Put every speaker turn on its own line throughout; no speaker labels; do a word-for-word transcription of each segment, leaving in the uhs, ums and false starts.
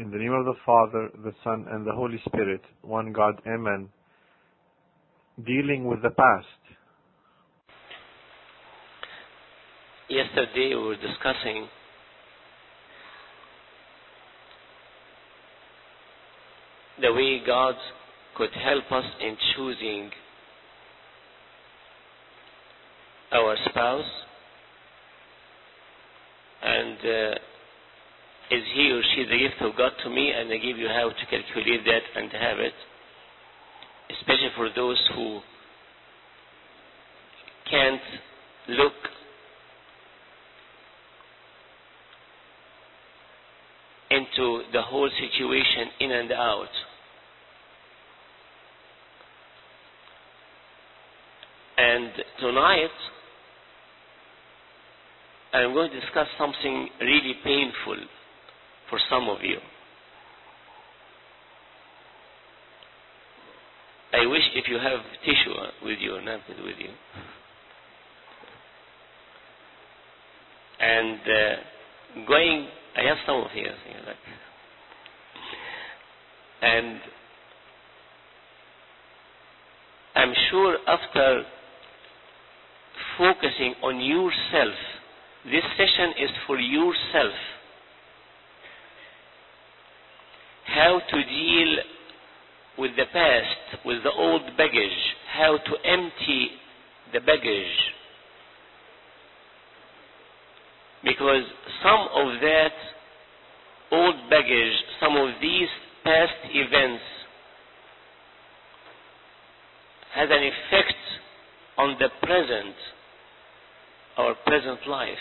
In the name of the Father, the Son, and the Holy Spirit, one God, Amen. Dealing with the past.
Yesterday we were discussing the way God could help us in choosing our spouse, and uh, is he or she the gift of God to me, and I give you how to calculate that and have it, especially for those who can't look into the whole situation in and out. And tonight, I'm going to discuss something really painful for some of you. I wish if you have tissue with you, napkin with you. And uh, going, I have some of here. Like, and I'm sure after focusing on yourself, this session is for yourself. How to deal with the past, with the old baggage, how to empty the baggage. Because some of that old baggage, some of these past events has an effect on the present, our present life.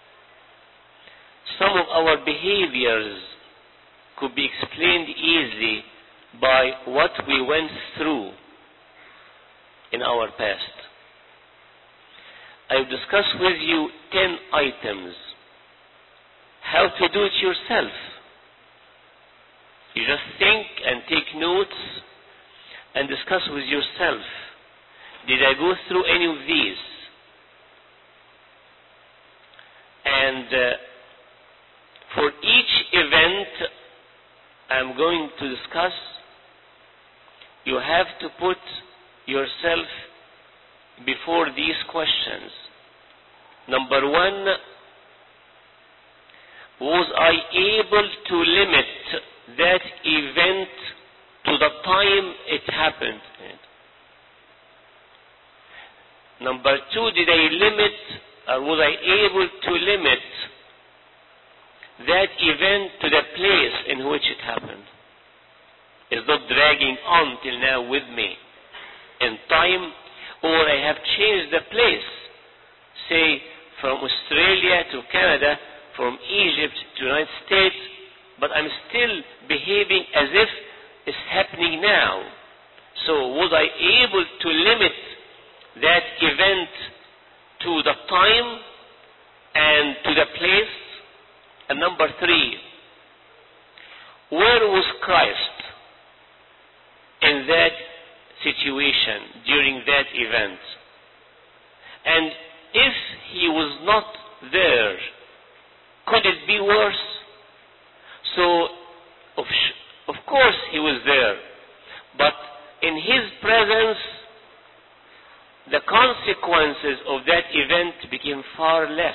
Some of our behaviors could be explained easily by what we went through in our past. I will discuss with you ten items. How to do it yourself. You just think and take notes and discuss with yourself. Did I go through any of these? And uh, for each event I'm going to discuss, you have to put yourself before these questions. Number one, was I able to limit that event to the time it happened? Number two, did I limit, or was I able to limit that event to the place in which it happened? It's not dragging on till now with me in time, or I have changed the place, say from Australia to Canada, from Egypt to United States, but I'm still behaving as if it's happening now. So was I able to limit that event to the time and to the place? And number three, where was Christ in that situation during that event? And if he was not there, could it be worse? So, of, of course he was there, but in his presence, the consequences of that event became far less.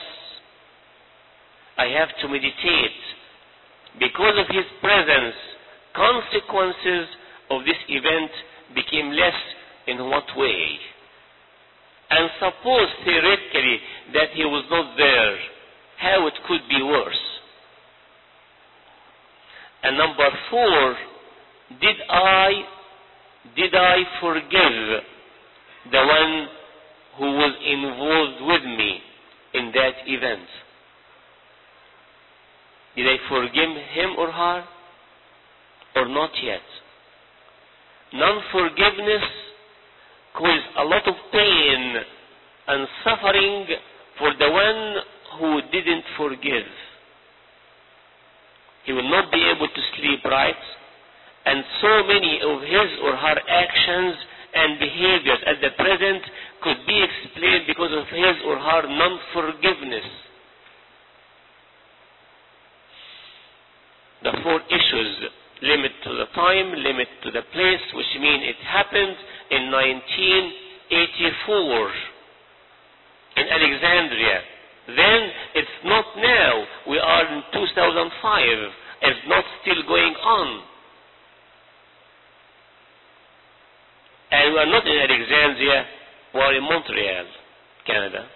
I have to meditate. Because of his presence, consequences of this event became less. In what way? And suppose theoretically that he was not there, how it could be worse? And number four, did I, did I forgive the one who was involved with me in that event? Did I forgive him or her? Or not yet? Non-forgiveness causes a lot of pain and suffering for the one who didn't forgive. He will not be able to sleep right, and so many of his or her actions and behaviors at the present could be explained because of his or her non-forgiveness. The fourth issue issues. Limit to the time, limit to the place, which means it happened in nineteen eighty-four in Alexandria. Then it's not now. We are in two thousand five. It's not still going on. And we are not in Alexandria, we are in Montreal, Canada.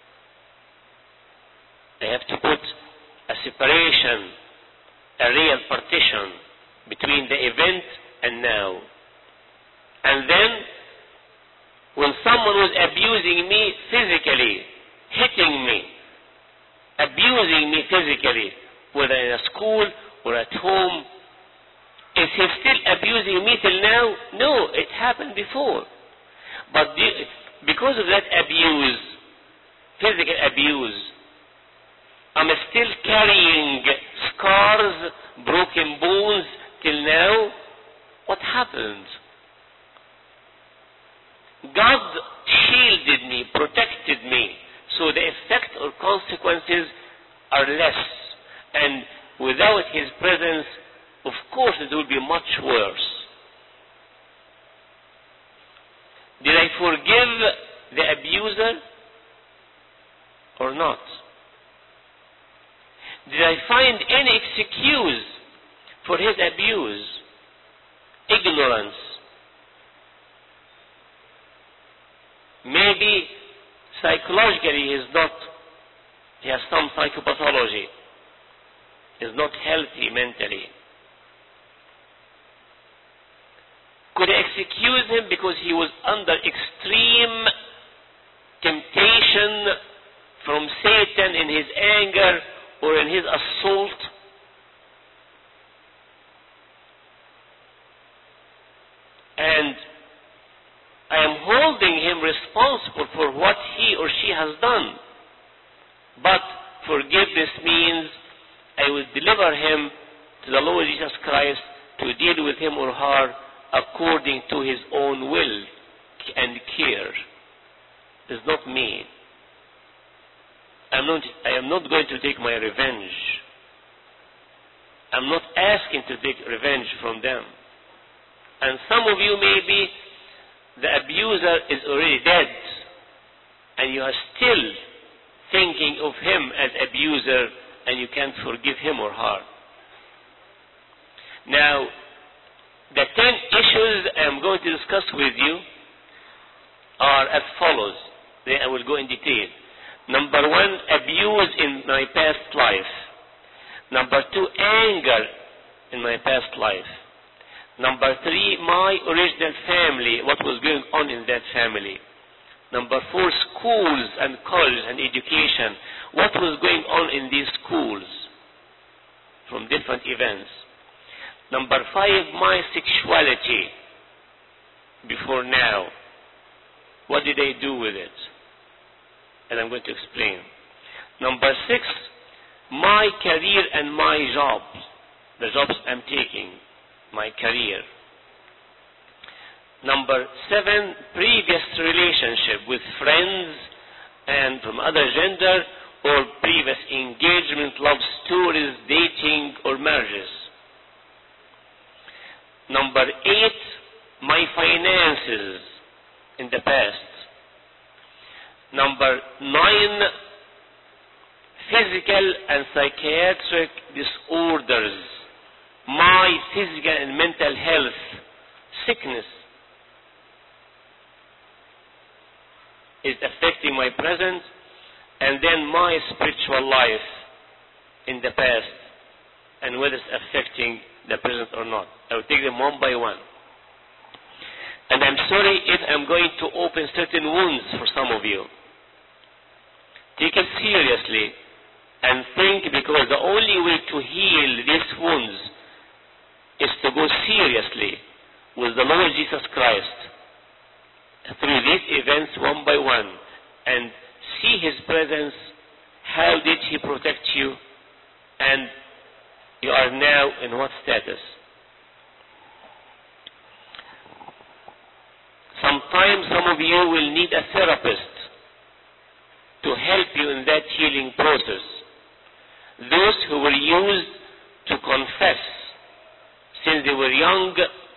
They have to put a separation, a real partition between the event and now. And then, when someone was abusing me physically, hitting me, abusing me physically, whether in a school or at home, is he still abusing me till now? No, it happened before. But because of that abuse, physical abuse, I'm still carrying scars, broken bones till now. What happened? God shielded me, protected me, so the effect or consequences are less. And without His presence, of course it will be much worse. Did I forgive the abuser or not? Did I find any excuse for his abuse? Ignorance. Maybe psychologically he is not, he has some psychopathology. He is not healthy mentally. Could I excuse him because he was under extreme temptation from Satan in his anger or in his assault? And I am holding him responsible for what he or she has done. But forgiveness means I will deliver him to the Lord Jesus Christ to deal with him or her according to His own will and care. It's not me. I'm not, I am not going to take my revenge. I'm not asking to take revenge from them. And some of you maybe the abuser is already dead and you are still thinking of him as abuser and you can't forgive him or her. Now, the ten issues I am going to discuss with you are as follows. Then I will go in detail. Number one, abuse in my past life. Number two, anger in my past life. Number three, my original family, what was going on in that family. Number four, schools and college and education, what was going on in these schools from different events. Number five, my sexuality before now. What did I do with it? And I'm going to explain. Number six, my career and my job. The jobs I'm taking, my career. Number seven, previous relationship with friends and from other gender or previous engagement, love stories, dating or marriages. Number eight, my finances in the past. Number nine, physical and psychiatric disorders. My physical and mental health, sickness, is affecting my present, and then my spiritual life in the past, and whether it's affecting the present or not. I will take them one by one. And I'm sorry if I'm going to open certain wounds for some of you. Take it seriously and think, because the only way to heal these wounds is to go seriously with the Lord Jesus Christ through these events one by one and see His presence. How did He protect you? And you are now in what status? Sometimes some of you will need a therapist to help you in that healing process. Those who were used to confess when they were young,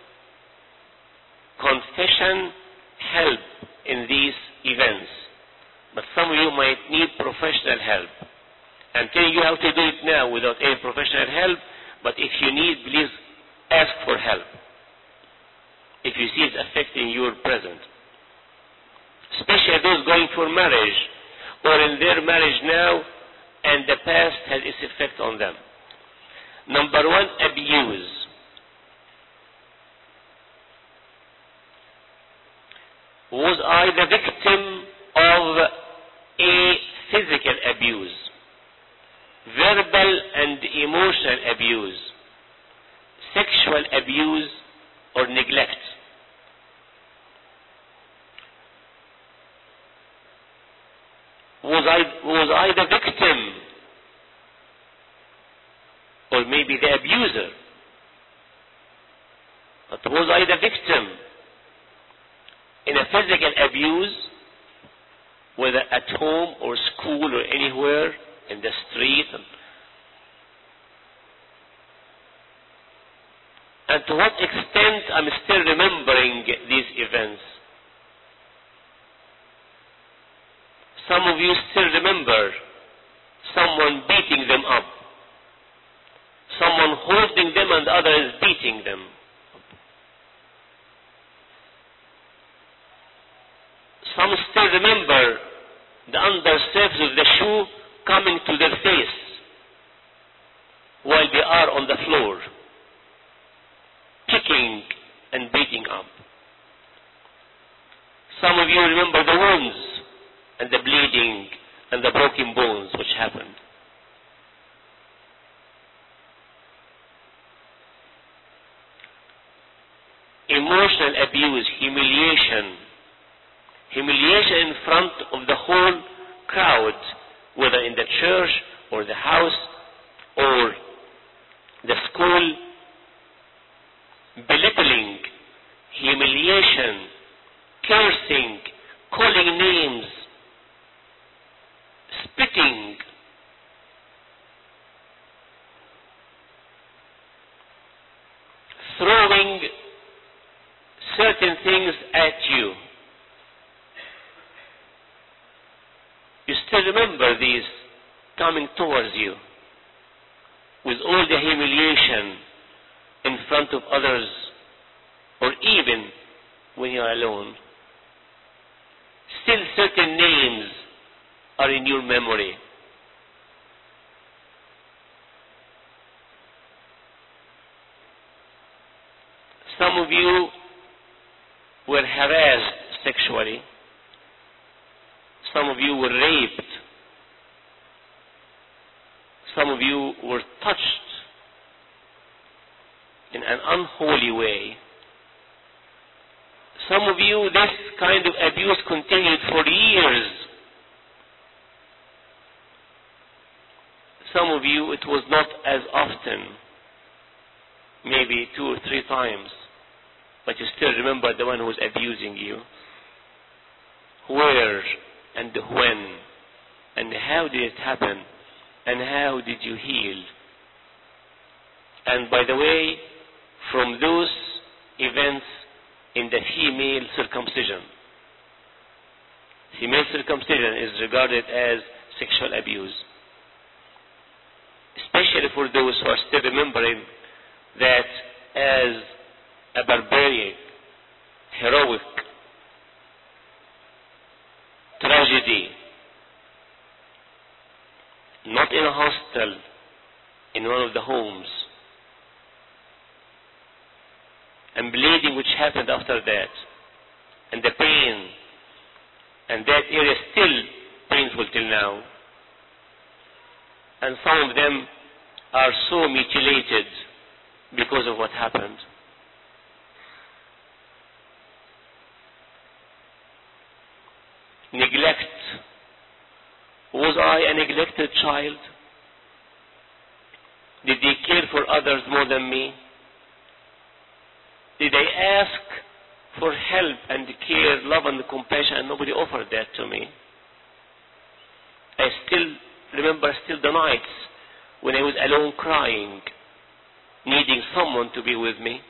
confession help in these events. But some of you might need professional help. I'm telling you how to do it now without any professional help, but if you need, please ask for help. If you see it's affecting your present. Especially those going for marriage or in their marriage now and the past has its effect on them. Number one, abuse. Was I the victim of a physical abuse, verbal and emotional abuse, sexual abuse, or neglect? Was I, was I the victim, or maybe the abuser? But was I the victim in a physical abuse, whether at home or school or anywhere, in the street? And to what extent I'm still remembering these events? Some of you still remember someone beating them up, someone holding them and others beating them. Some still remember the under surface of the shoe coming to their face while they are on the floor, kicking and beating up. Some of you remember the wounds and the bleeding and the broken bones which happened. Emotional abuse, humiliation. Humiliation in front of the whole crowd, whether in the church or the house or the school. Belittling, humiliation, cursing, calling names, spitting, throwing certain things at you. You still remember these coming towards you with all the humiliation in front of others, or even when you're alone. Still certain names are in your memory. Some of you were harassed sexually. Some of you were raped. Some of you were touched in an unholy way. Some of you, this kind of abuse continued for years. Some of you, it was not as often, maybe two or three times, but you still remember the one who was abusing you. Where and when and how did it happen and how did you heal? And by the way, from those events in the female circumcision. Female circumcision is regarded as sexual abuse. Especially for those who are still remembering that as a barbaric, heroic tragedy, not in a hostel, in one of the homes. And bleeding which happened after that, and the pain, and that area is still painful till now. And some of them are so mutilated because of what happened. Neglect. Was I a neglected child? Did they care for others more than me? Did I ask for help and care, love and compassion, and nobody offered that to me? I still remember still the nights when I was alone crying needing someone to be with me.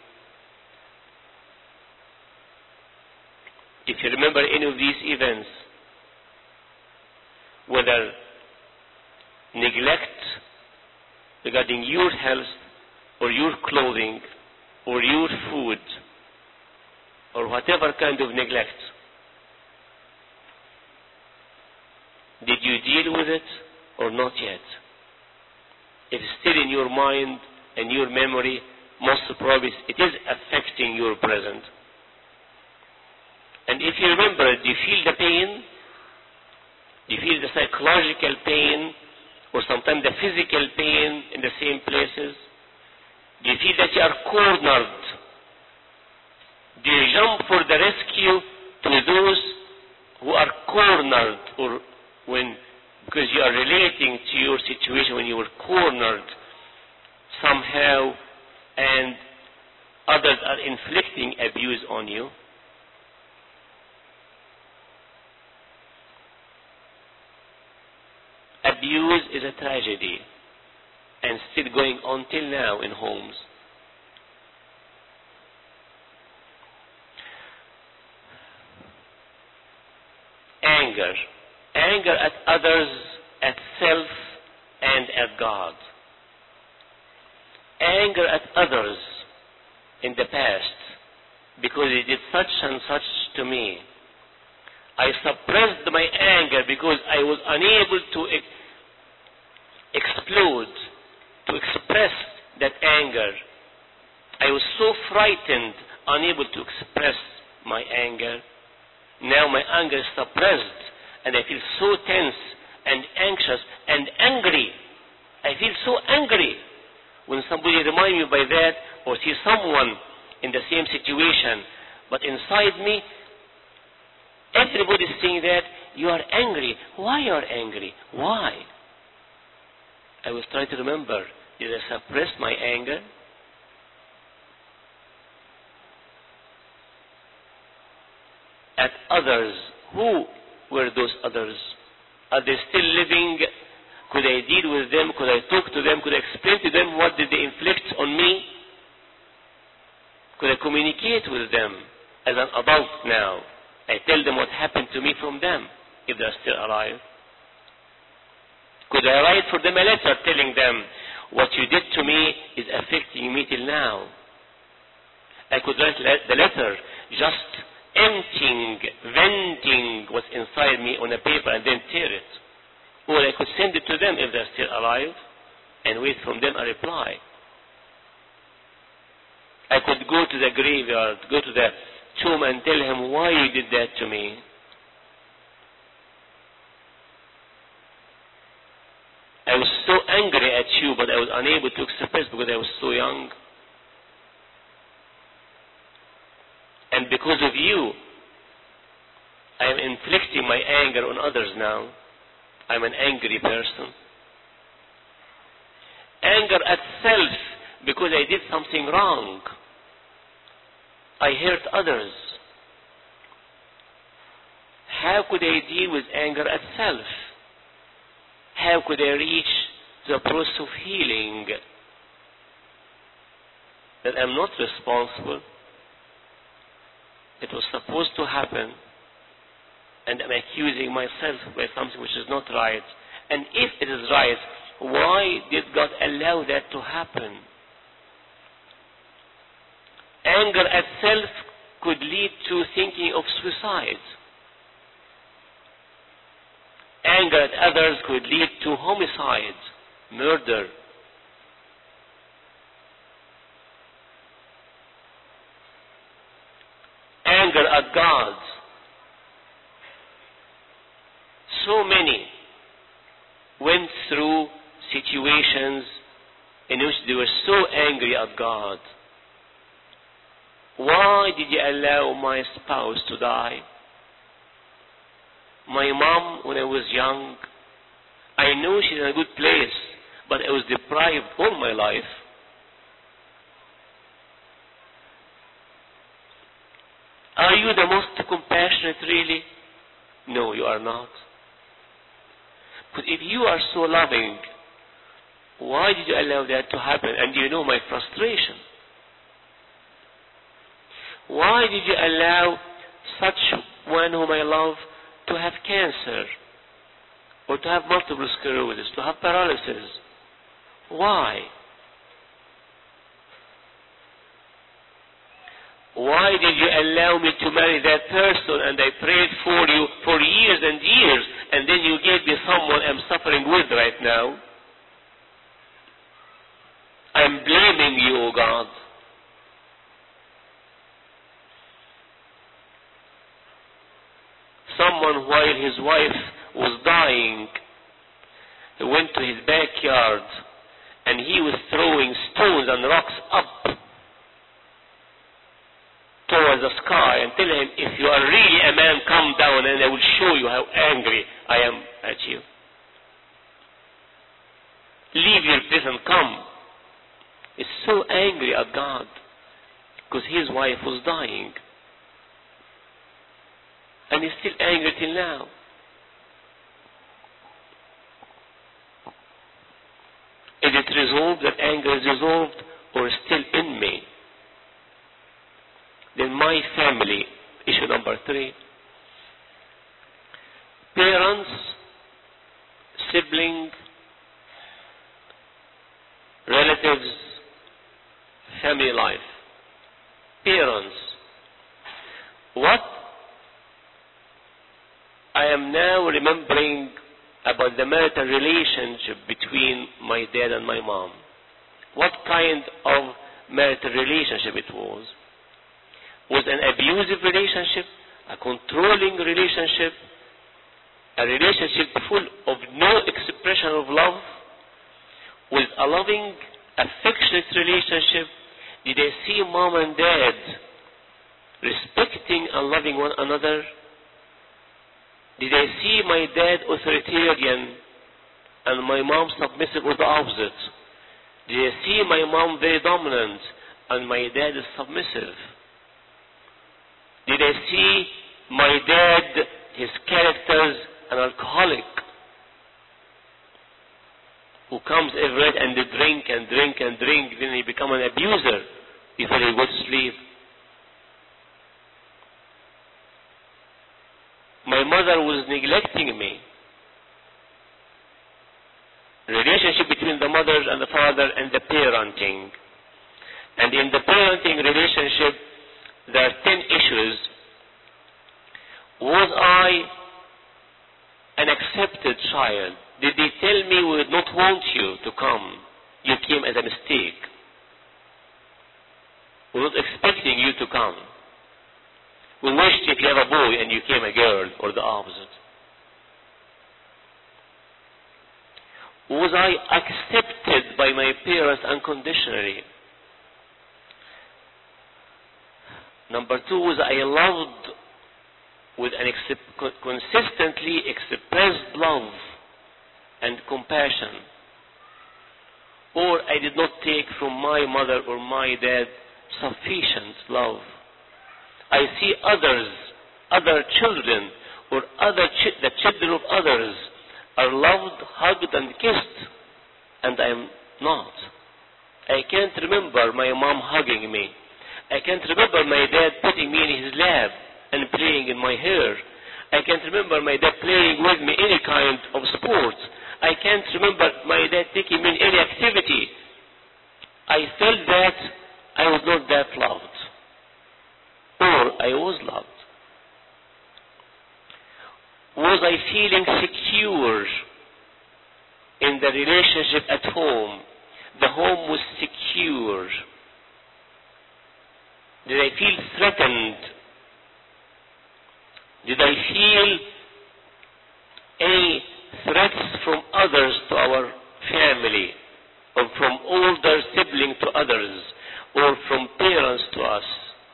If you remember any of these events, whether neglect regarding your health or your clothing or your food or whatever kind of neglect, did you deal with it or not yet? If it's still in your mind and your memory, most probably it is affecting your present. And if you remember, do you feel the pain? Do you feel the psychological pain or sometimes the physical pain in the same places? Do you feel that you are cornered? Do you jump for the rescue to those who are cornered, or when, because you are relating to your situation when you were cornered somehow and others are inflicting abuse on you? Abuse is a tragedy and still going on till now in homes. Anger. Anger at others, at self, and at God. Anger at others in the past because they did such and such to me. I suppressed my anger because I was unable to ex- explode, to express that anger. I was so frightened, unable to express my anger. Now my anger is suppressed and I feel so tense and anxious and angry. I feel so angry when somebody reminds me by that or see someone in the same situation. But inside me, everybody is saying that you are angry. Why you are angry? Why? I was trying to remember. Did I suppress my anger? At others. Who were those others? Are they still living? Could I deal with them? Could I talk to them? Could I explain to them what did they inflict on me? Could I communicate with them as an adult now? I tell them what happened to me from them, if they're still alive. Could I write for them a letter telling them what you did to me is affecting me till now? I could write the letter just emptying, venting what's inside me on a paper and then tear it. Or I could send it to them if they're still alive and wait from them a reply. I could go to the graveyard, go to the tomb and tell him why you did that to me. I was so angry at you, but I was unable to express because I was so young. And because of you, I am inflicting my anger on others now. I'm an angry person. Anger at self because I did something wrong. I hurt others. How could I deal with anger at self? How could I reach the process of healing? That I'm not responsible. It was supposed to happen, and I'm accusing myself by something which is not right. And if it is right, why did God allow that to happen? Anger at self could lead to thinking of suicide. Anger at others could lead to homicide, murder. Anger at God. So many went through situations in which they were so angry at God. Why did you allow my spouse to die? My mom, when I was young, I know she's in a good place, but I was deprived all my life. Are you the most compassionate, really? No, you are not. But if you are so loving, Why did you allow that to happen? And you know my frustration. Why did you allow such one whom I love to have cancer, or to have multiple sclerosis, to have paralysis? Why? Why did you allow me to marry that person, and I prayed for you for years and years, and then you gave me someone I'm suffering with right now? I'm blaming you, O God. Someone, while his wife was dying, he went to his backyard and he was throwing stones and rocks up towards the sky and telling him, if you are really a man, come down and I will show you how angry I am at you. Leave your place and come. He's so angry at God because his wife was dying. And he's still angry till now. Is it resolved, that anger is resolved, or still in me? Then my family, issue number three. Parents, sibling, relatives, family life. Parents. What I am now remembering about the marital relationship between my dad and my mom. What kind of marital relationship it was? Was an abusive relationship, a controlling relationship, a relationship full of no expression of love? Was a loving, affectionate relationship? Did I see mom and dad respecting and loving one another? Did I see my dad authoritarian and my mom submissive, or the opposite? Did I see my mom very dominant and my dad is submissive? Did I see my dad, his characters, an alcoholic who comes every night and they drink and drink and drink, then he become an abuser before he goes to sleep? My mother was neglecting me. Relationship between the mother and the father and the parenting. And in the parenting relationship, there are ten issues. Was I an accepted child? Did they tell me we would not want you to come? You came as a mistake. We're not expecting you to come. We wished if you have a boy and you came a girl, or the opposite. Was I accepted by my parents unconditionally? Number two, was I loved with an ex- consistently expressed love and compassion? Or I did not take from my mother or my dad sufficient love? I see others, other children, or other ch- the children of others are loved, hugged, and kissed, and I am not. I can't remember my mom hugging me. I can't remember my dad putting me in his lap and playing in my hair. I can't remember my dad playing with me any kind of sport. I can't remember my dad taking me in any activity. I felt that I was not that loved. Or I was loved. Was I feeling secure in the relationship at home? The home was secure. Did I feel threatened? Did I feel any threats from others to our family, or from older siblings to others, or from parents to us?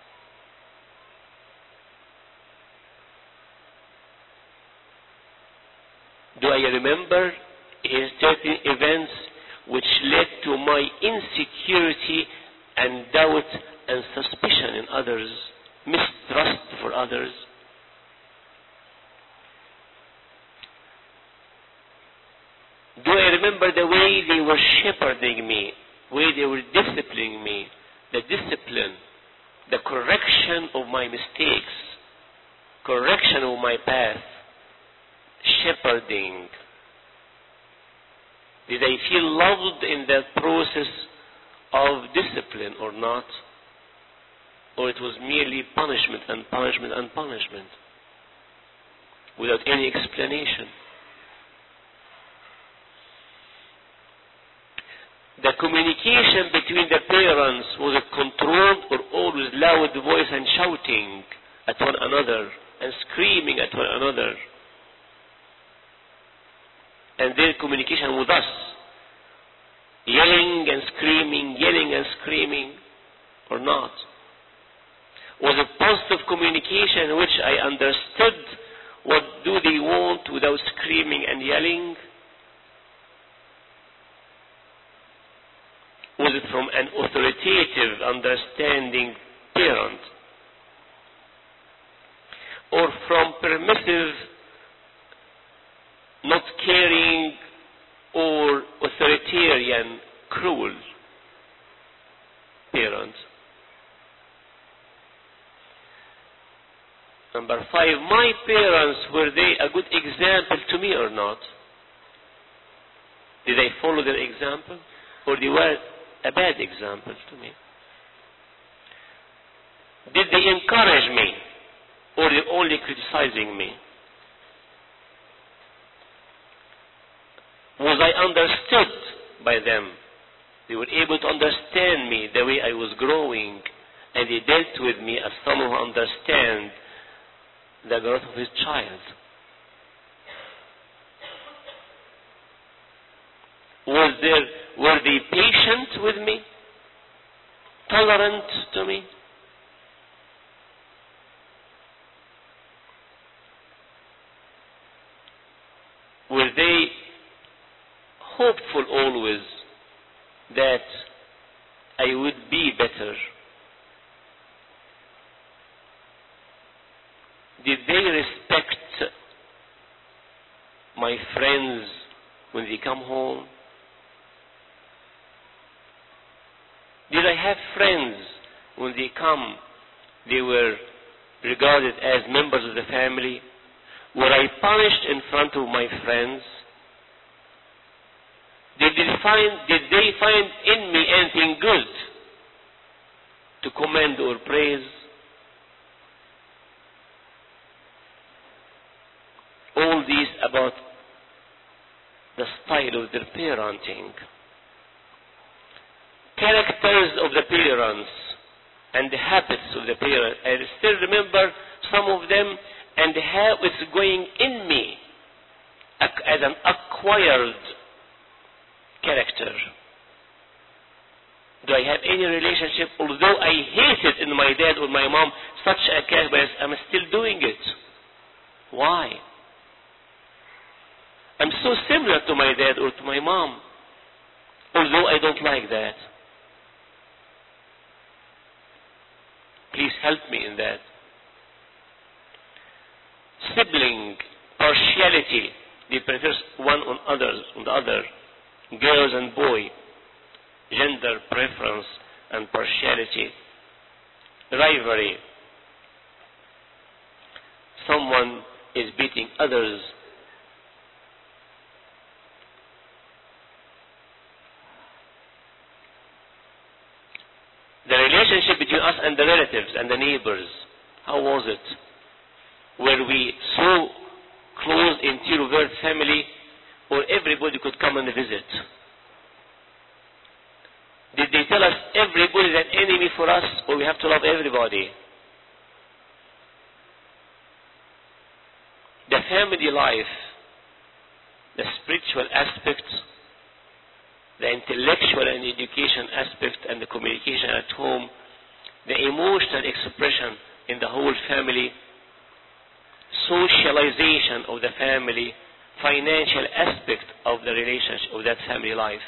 Do I remember certain events which led to my insecurity and doubt and suspicion in others, mistrust for others? Do I remember the way they were shepherding me, the way they were disciplining me, the discipline, the correction of my mistakes, correction of my path, shepherding. Did I feel loved in that process of discipline or not? Or it was merely punishment and punishment and punishment without any explanation? The communication between the parents, was it controlled or always loud voice and shouting at one another and screaming at one another? And their communication with us, yelling and screaming, yelling and screaming, or not? Was it positive communication in which I understood what do they want without screaming and yelling? Was it from an authoritative, understanding parent? Or from permissive, not caring, or authoritarian, cruel parent? Number five, my parents, were they a good example to me or not? Did I follow their example? Or they were a bad example to me? Did they encourage me? Or they only criticizing me? Was I understood by them? They were able to understand me the way I was growing, and they dealt with me as someone who understands the growth of his child. Was there, were they patient with me? Tolerant to me? Were they hopeful always that I would be better? Did they respect my friends when they come home? Did I have friends when they come, they were regarded as members of the family? Were I punished in front of my friends? Did they find, did they find in me anything good to commend or praise? All these about the style of their parenting. Characters of the parents and the habits of the parents. I still remember some of them and how it's going in me as an acquired character. Do I have any relationship? Although I hated in my dad or my mom such a character, I'm still doing it. Why? I'm so similar to my dad or to my mom, although I don't like that. Please help me in that. Sibling partiality. They prefer one on others, on the other. Girls and boy. Gender preference and partiality. Rivalry. Someone is beating others. The relationship between us and the relatives and the neighbors, how was it? Were we so close in Tiruvert family, or everybody could come and visit? Did they tell us everybody is an enemy for us, or we have to love everybody? The family life, the spiritual aspect, the intellectual and education aspect, and the communication at home, the emotional expression in the whole family, socialization of the family, financial aspect of the relationship of that family life.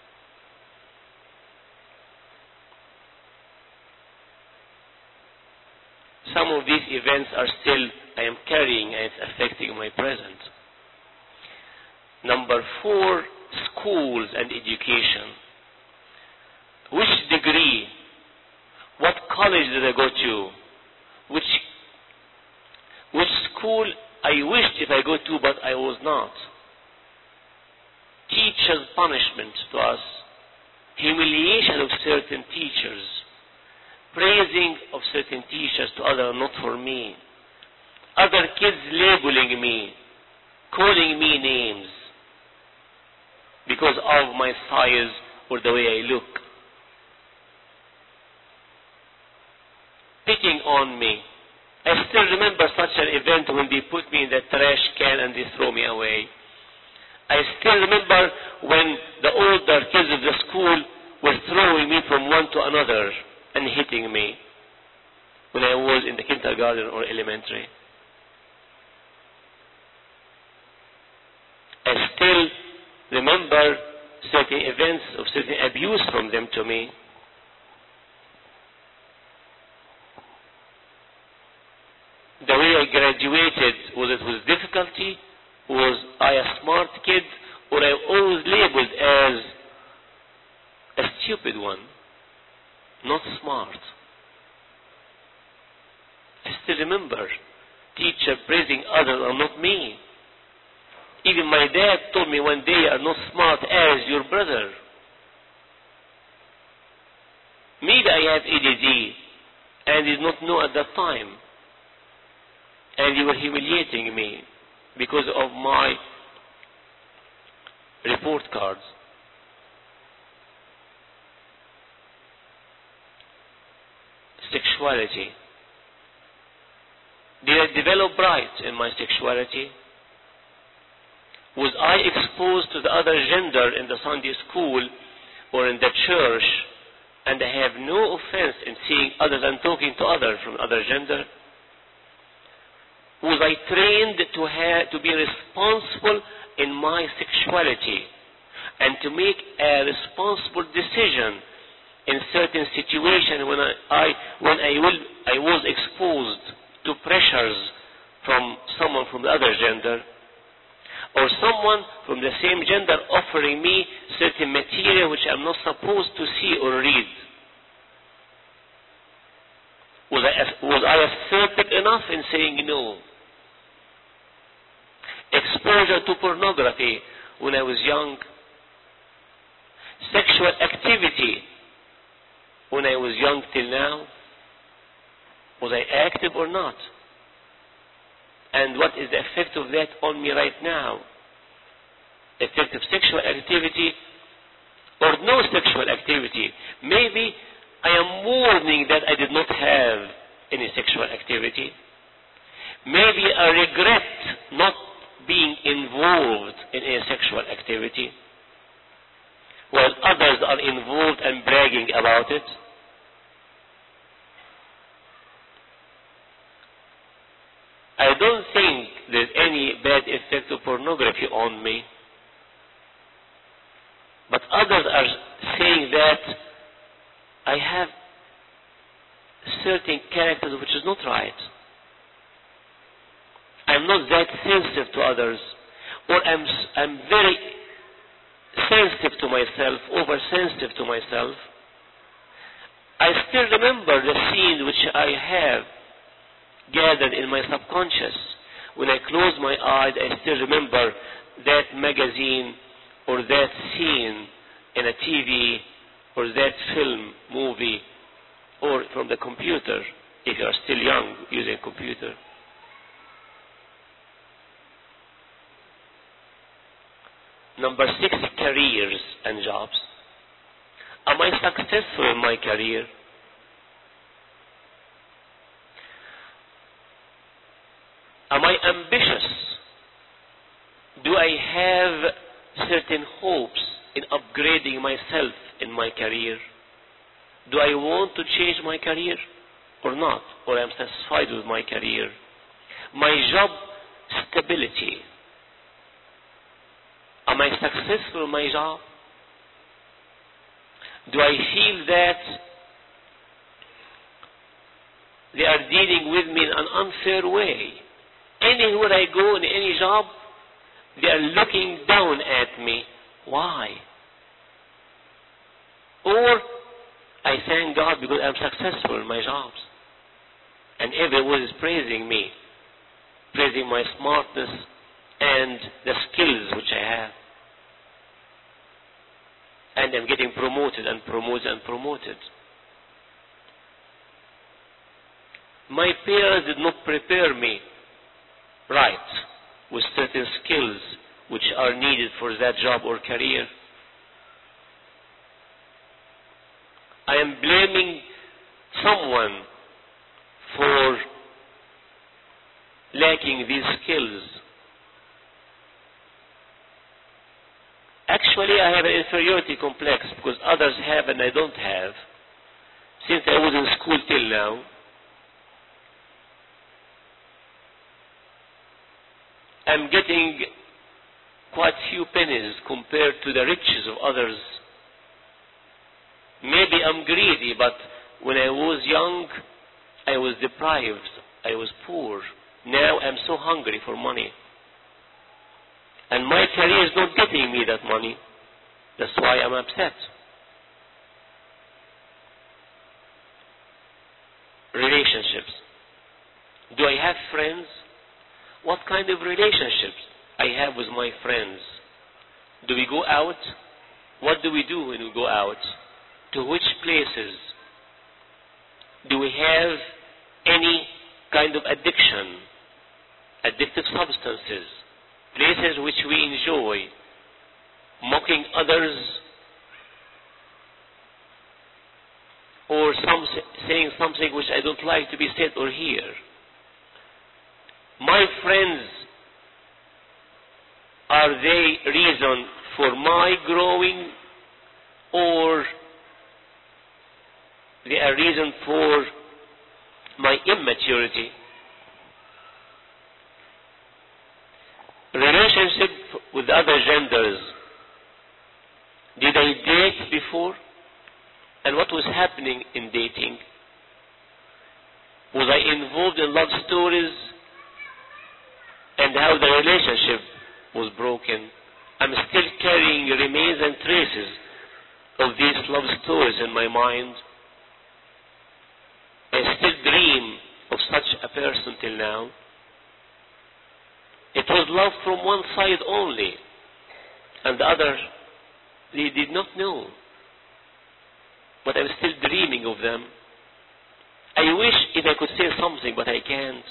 Some of these events are still, I am carrying, and it's affecting my present. Number four, schools and education. Which degree? What college did I go to? Which, which school I wished if I go to, but I was not. Teachers' punishment to us. Humiliation of certain teachers. Praising of certain teachers to others, not for me. Other kids labeling me, calling me names because of my size or the way I look. Picking on me. I still remember such an event when they put me in the trash can and they throw me away. I still remember when the older kids of the school were throwing me from one to another and hitting me when I was in the kindergarten or elementary. I still remember certain events of certain abuse from them to me. The way I graduated, was it with difficulty? Was I a smart kid? Or I always labeled as a stupid one, not smart? I still remember teacher praising others and not me. Even my dad told me one day, "You are not smart as your brother." Maybe I have A D D and did not know at that time. And they were humiliating me because of my report cards. Sexuality. Did I develop right in my sexuality? Was I exposed to the other gender in the Sunday school or in the church, and I have no offense in seeing others and talking to others from other gender? Was I trained to have, to be responsible in my sexuality and to make a responsible decision in certain situations when I, I when I will I was exposed to pressures from someone from the other gender, or someone from the same gender offering me certain material which I'm not supposed to see or read? Was I was I assertive enough in saying no? Exposure to pornography when I was young. Sexual activity when I was young till now. Was I active or not? And what is the effect of that on me right now? Effect of sexual activity or no sexual activity. Maybe I am mourning that I did not have any sexual activity. Maybe I regret not being involved in a sexual activity, while others are involved and bragging about it. I don't think there's any bad effect of pornography on me, but others are saying that I have certain characters which is not right. I'm not that sensitive to others, or I'm, I'm very sensitive to myself, oversensitive to myself. I still remember the scene which I have gathered in my subconscious. When I close my eyes, I still remember that magazine or that scene in a T V or that film, movie, or from the computer, if you are still young using a computer. Number six, careers and jobs. Am I successful in my career? Am I ambitious? Do I have certain hopes in upgrading myself in my career? Do I want to change my career or not? Or am I satisfied with my career? My job stability. Am I successful in my job? Do I feel that they are dealing with me in an unfair way? Anywhere I go in any job, they are looking down at me Why? Or I thank God because I'm successful in my jobs. And everyone is praising me, praising my smartness and the skills which I have. And I'm getting promoted and promoted and promoted. My parents did not prepare me right with certain skills which are needed for that job or career. I am blaming someone for lacking these skills. Actually, I have an inferiority complex because others have and I don't have. Since I was in school till now, I'm getting quite few pennies compared to the riches of others. Maybe I'm greedy, but when I was young, I was deprived. I was poor. Now I'm so hungry for money. And my career is not getting me that money. That's why I'm upset. Relationships. Do I have friends? What kind of relationships I have with my friends? Do we go out? What do we do when we go out? To which places? Do we have any kind of addiction? Addictive substances? Places which we enjoy? Mocking others? Or some saying something which I don't like to be said or hear? My friends, are they reason for my growing, or they are reason for my immaturity? Relationship with other genders. Did I date before? And what was happening in dating? Was I involved in love stories? And how the relationship was broken? I'm still carrying remains and traces of these love stories in my mind. I still dream of such a person till now. It was love from one side only, and the other, they did not know. But I'm still dreaming of them. I wish if I could say something, but I can't.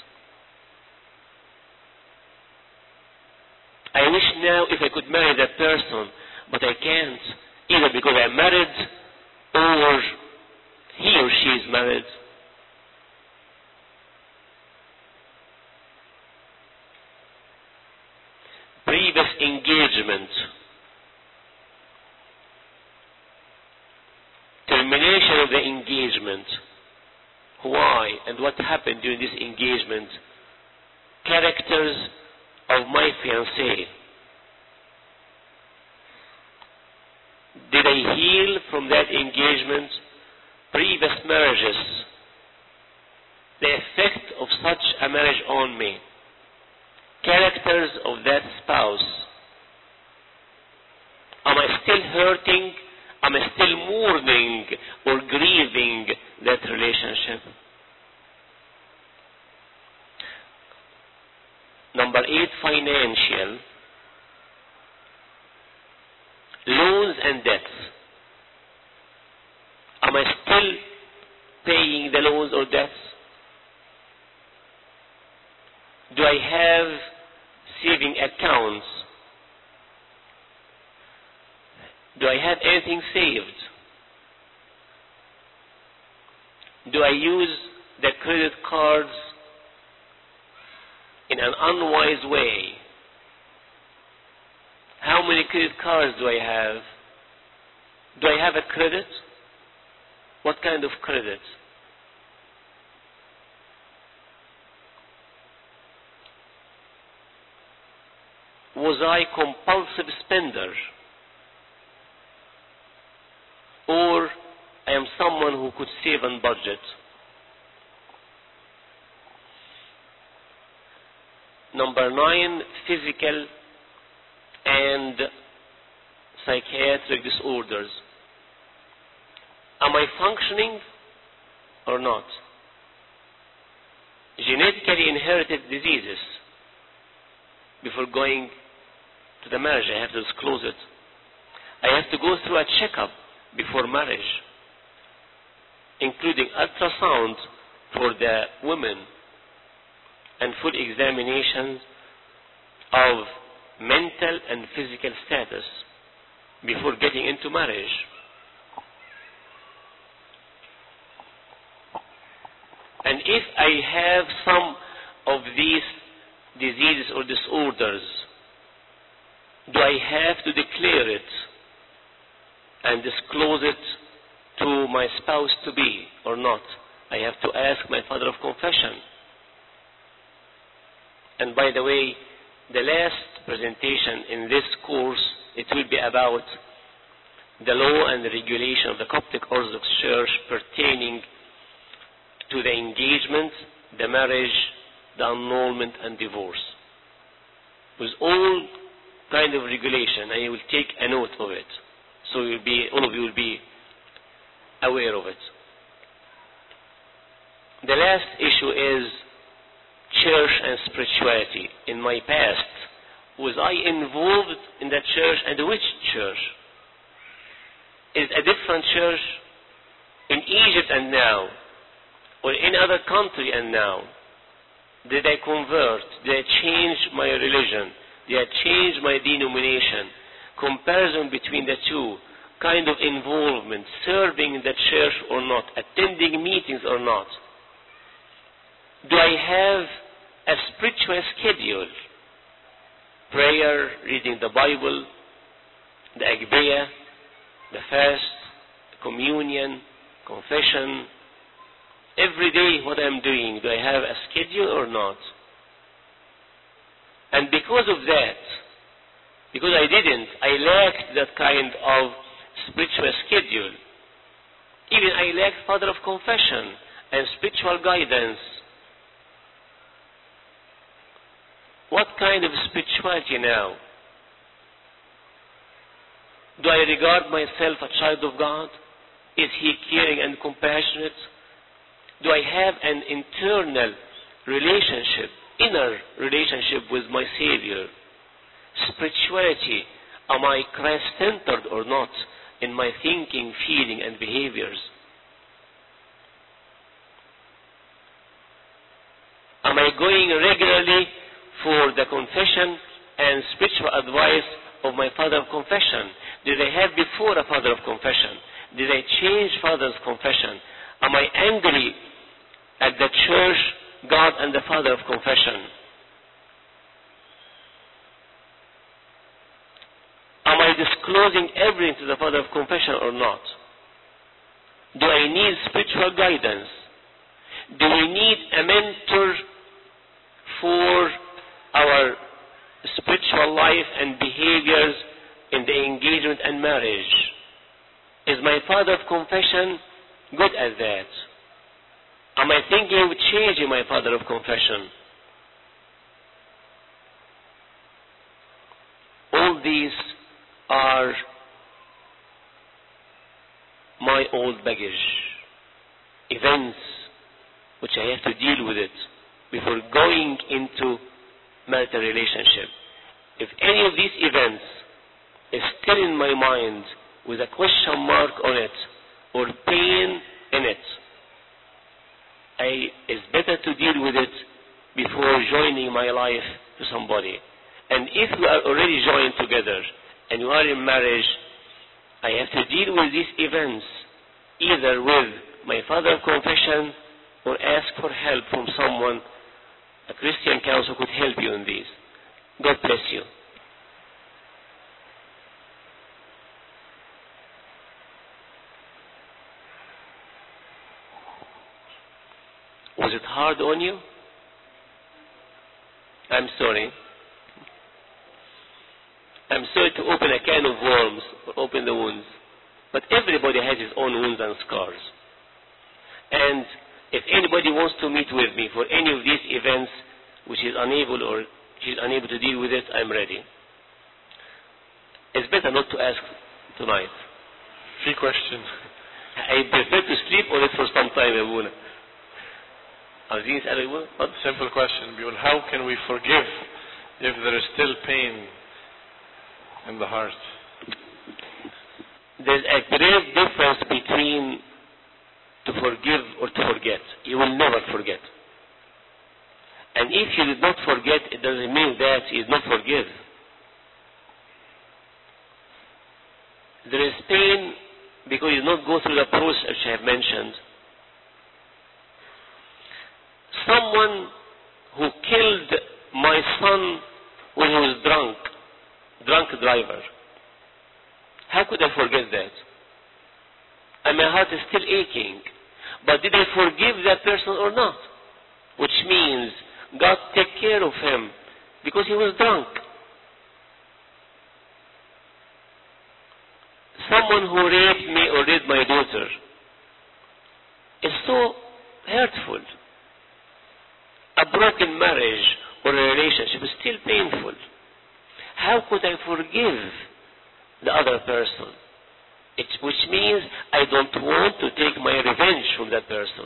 I wish now if I could marry that person, but I can't, either because I'm married or he or she is married. Previous engagement. Termination of the engagement. Why and what happened during this engagement? Characters of my fiancé. Did I heal from that engagement? Previous marriages. The effect of such a marriage on me. Characters of that spouse. Am I still hurting? Am I still mourning or grieving that relationship? Number eight, financial. Loans and debts. Am I still paying the loans or debts? Do I have saving accounts? Do I have anything saved? Do I use the credit cards in an unwise way? How many credit cards do I have? Do I have a credit? What kind of credit? Was I compulsive spender? Or I am someone who could save on budget? Number nine, physical and psychiatric disorders. Am I functioning or not? Genetically inherited diseases. Before going to the marriage, I have to disclose it. I have to go through a checkup before marriage, including ultrasound for the women and full examinations of mental and physical status before getting into marriage. And if I have some of these diseases or disorders, do I have to declare it and disclose it to my spouse to be or not? I have to ask my father of confession. And by the way, the last presentation in this course, it will be about the law and the regulation of the Coptic Orthodox Church pertaining to the engagement, the marriage, the annulment, and divorce. With all kind of regulation, and you will take a note of it, so you'll be, all of you will be aware of it. The last issue is church and spirituality. In my past, was I involved in that church, and which church? Is a different church in Egypt and now, or in other country and now? Did I convert? Did I change my religion? Did I change my denomination? Comparison between the two, kind of involvement, serving in the church or not, attending meetings or not. Do I have a spiritual schedule? Prayer, reading the Bible, the Agpeya, the fast, the communion, confession. Every day what I'm doing, do I have a schedule or not? And because of that, because I didn't, I lacked that kind of spiritual schedule. Even I lacked father of confession and spiritual guidance. What kind of spirituality now? Do I regard myself a child of God? Is He caring and compassionate? Do I have an internal relationship, inner relationship with my Savior? Spirituality, am I Christ-centered or not in my thinking, feeling, and behaviors? Am I going regularly for the confession and spiritual advice of my father of confession? Did I have before a father of confession? Did I change father's confession? Am I angry at the church, God, and the father of confession? Am I disclosing everything to the father of confession or not? Do I need spiritual guidance? Do we need a mentor for our spiritual life and behaviors in the engagement and marriage? Is my father of confession good at that? Am I thinking of changing my father of confession? All these are my old baggage, events which I have to deal with it before going into marital relationship. If any of these events is still in my mind with a question mark on it or pain in it, I, it's better to deal with it before joining my life to somebody. And if we are already joined together and you are in marriage, I have to deal with these events either with my father of confession or ask for help from someone. A Christian counsel could help you in these. God bless you. Was it hard on you? I'm sorry. I'm sorry to open a can of worms or open the wounds. But everybody has his own wounds and scars. And if anybody wants to meet with me for any of these events which is unable or she is unable to deal with it, I'm ready. It's better not to ask tonight.
Free question.
I prefer to sleep on it for some time, يا أبونا. عاوزين يسألوا يا أبونا؟ اتفضل.
Simple question. بيقول how can we forgive if there is still pain in the heart?
There's a great difference between to forgive or to forget. You will never forget. And if you did not forget, it doesn't mean that you did not forgive. There is pain because you did not go through the process which I have mentioned. Someone who killed my son when he was drunk, drunk driver. How could I forget that? And my heart is still aching. But did I forgive that person or not? Which means God take care of him because he was drunk. Someone who raped me or raped my daughter is so hurtful. A broken marriage or a relationship is still painful. How could I forgive the other person? It, which means I don't want to take my revenge from that person.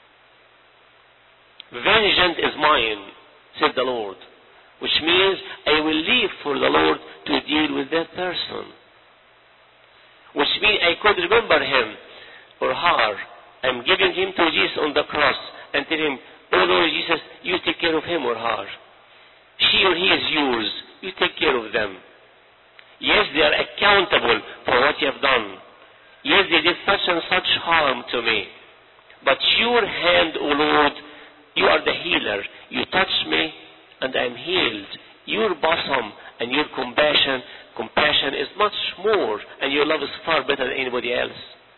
Vengeance is mine, said the Lord. Which means I will leave for the Lord to deal with that person. Which means I could remember him or her. I'm giving him to Jesus on the cross and tell him, oh Lord Jesus, you take care of him or her. She or he is yours. You take care of them. Yes, they are accountable for what you have done. Yes, they did such and such harm to me. But your hand, O Lord, you are the healer. You touch me and I am healed. Your bosom and your compassion, compassion is much more, and your love is far better than anybody else.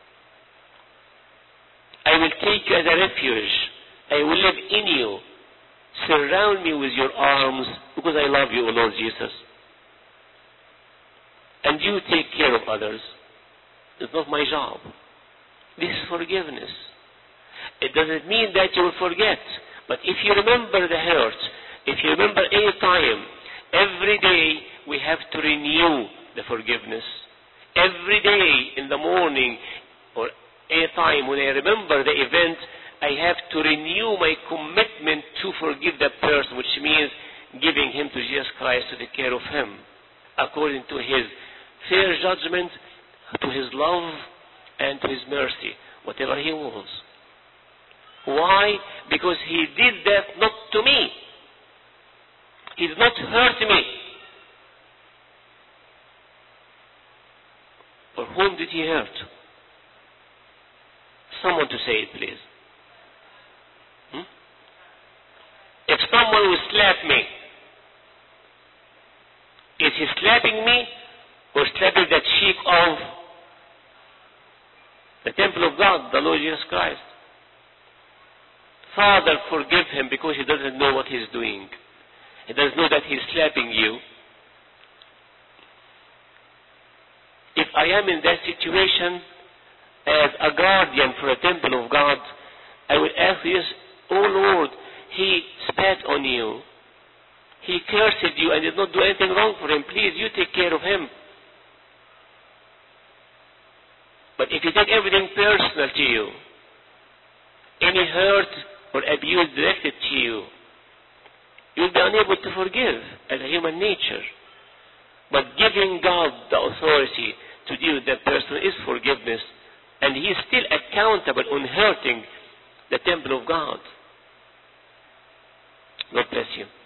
I will take you as a refuge. I will live in you. Surround me with your arms because I love you, O Lord Jesus. And you take care of others. It's not my job. This is forgiveness. It doesn't mean that you will forget. But if you remember the hurt, if you remember any time, every day we have to renew the forgiveness. Every day in the morning or any time when I remember the event, I have to renew my commitment to forgive that person, which means giving him to Jesus Christ to take care of him according to his fair judgment, to his love, and to his mercy, whatever he wants. Why? Because he did that not to me. He did not hurt me. For whom did he hurt? Someone to say it, please. Hmm? If someone will slap me, is he slapping me or slapping the cheek of the temple of God, the Lord Jesus Christ? Father, forgive him because he doesn't know what he's doing. He doesn't know that he's slapping you. If I am in that situation as a guardian for a temple of God, I will ask this, oh Lord, he spat on you. He cursed you and did not do anything wrong for him. Please, you take care of him. But if you take everything personal to you, any hurt or abuse directed to you, you'll be unable to forgive as a human nature. But giving God the authority to deal with that person is forgiveness, and he is still accountable on hurting the temple of God. God bless you.